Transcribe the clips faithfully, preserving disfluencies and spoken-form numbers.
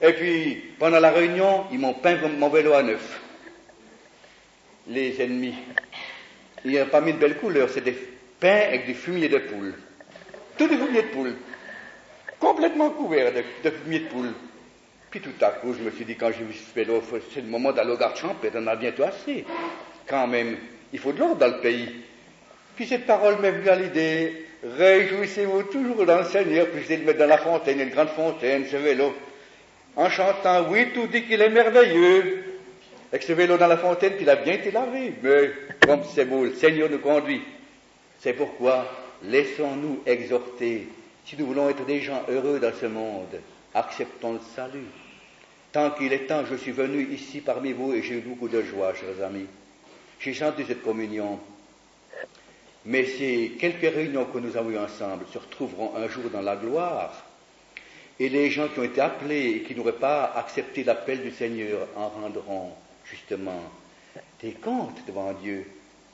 Et puis, pendant la réunion, ils m'ont peint mon vélo à neuf. Les ennemis. Ils n'ont pas mis de belles couleurs, c'est des peints avec du fumier de poule. Tout du fumier de poule. Complètement couvert de, de fumier de poule. Puis tout à coup, je me suis dit, quand j'ai vu ce vélo, c'est le moment d'aller au garde-champ, et on en a bientôt assez. Quand même, il faut de l'ordre dans le pays. Puis cette parole m'est venue à l'idée, réjouissez-vous toujours dans le Seigneur, puis je vais le mettre dans la fontaine, une grande fontaine, ce vélo, en chantant, oui, tout dit qu'il est merveilleux, avec ce vélo dans la fontaine, qu'il a bien été lavé, mais comme c'est beau, le Seigneur nous conduit. C'est pourquoi, laissons-nous exhorter, si nous voulons être des gens heureux dans ce monde, acceptons le salut. Tant qu'il est temps, je suis venu ici parmi vous et j'ai eu beaucoup de joie, chers amis. J'ai chanté cette communion. Mais ces quelques réunions que nous avons eues ensemble se retrouveront un jour dans la gloire. Et les gens qui ont été appelés et qui n'auraient pas accepté l'appel du Seigneur en rendront justement des comptes devant Dieu.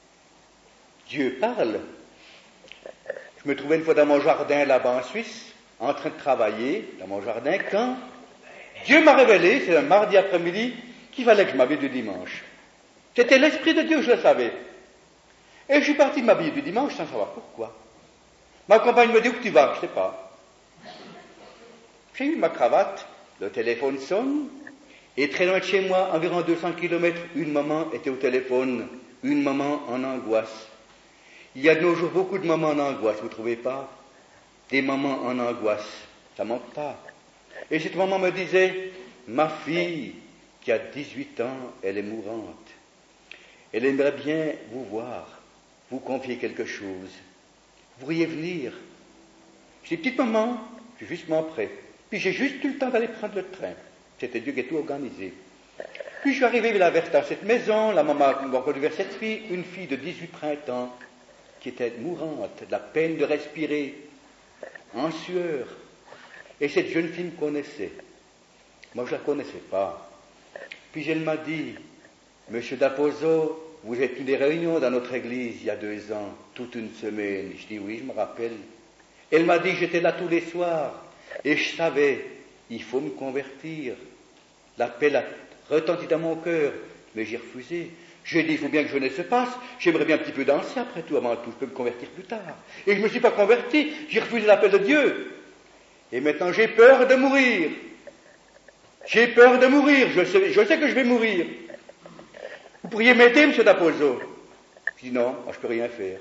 Dieu parle. Je me trouvais une fois dans mon jardin là-bas en Suisse, en train de travailler dans mon jardin, quand Dieu m'a révélé, c'est un mardi après-midi, qu'il fallait que je m'habille du dimanche. C'était l'Esprit de Dieu, je le savais. Et je suis parti m'habiller du dimanche sans savoir pourquoi. Ma compagne me dit, où tu vas? Je ne sais pas. J'ai eu ma cravate, le téléphone sonne, et très loin de chez moi, environ deux cents kilomètres, une maman était au téléphone, une maman en angoisse. Il y a de nos jours beaucoup de mamans en angoisse, vous ne trouvez pas? Des mamans en angoisse, ça ne manque pas. Et cette maman me disait, ma fille, qui a dix-huit ans, elle est mourante. Elle aimerait bien vous voir, vous confier quelque chose. Vous pourriez venir. J'ai dit, petite maman, je suis justement prêt. Puis j'ai juste eu le temps d'aller prendre le train. C'était Dieu qui a tout organisé. Puis je suis arrivé vers dans cette maison, la maman m'a conduit vers cette fille, une fille de dix-huit printemps, qui était mourante, de la peine de respirer, en sueur. Et cette jeune fille me connaissait. Moi, je ne la connaissais pas. Puis elle m'a dit, Monsieur Daposo, vous êtes une des réunions dans notre église il y a deux ans, toute une semaine. Je dis oui, je me rappelle. Elle m'a dit, j'étais là tous les soirs, et je savais, il faut me convertir. L'appel a retenti dans mon cœur, mais j'ai refusé. J'ai dit, il faut bien que jeunesse se passe, j'aimerais bien un petit peu danser après tout, avant tout, je peux me convertir plus tard. Et je ne me suis pas converti, j'ai refusé l'appel de Dieu. Et maintenant j'ai peur de mourir. J'ai peur de mourir, je sais, je sais que je vais mourir. Vous pourriez m'aider, monsieur Daposo? Je dis non, moi je peux rien faire.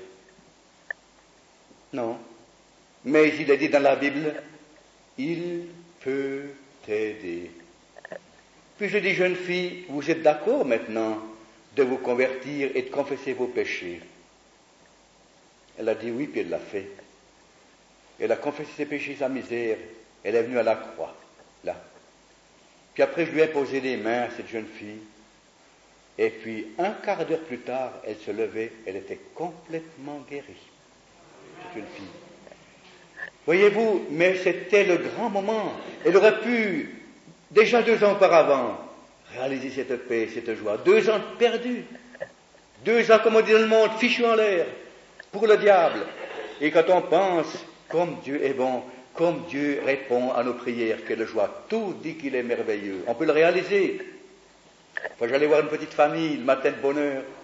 Non. Mais il est dit dans la Bible, il peut t'aider. Puis je dis, jeune fille, vous êtes d'accord maintenant de vous convertir et de confesser vos péchés? Elle a dit oui, puis elle l'a fait. Elle a confessé ses péchés, sa misère. Elle est venue à la croix, là. Puis après, je lui ai posé les mains à cette jeune fille. Et puis, un quart d'heure plus tard, elle se levait, elle était complètement guérie, cette jeune fille. Voyez-vous, mais c'était le grand moment. Elle aurait pu, déjà deux ans auparavant, réaliser cette paix, cette joie. Deux ans perdus. Deux ans, comme on dit dans le monde, fichus en l'air, pour le diable. Et quand on pense, comme Dieu est bon, comme Dieu répond à nos prières, quelle joie. Tout dit qu'il est merveilleux. On peut le réaliser. Enfin, j'allais voir une petite famille, le matin de bonne heure.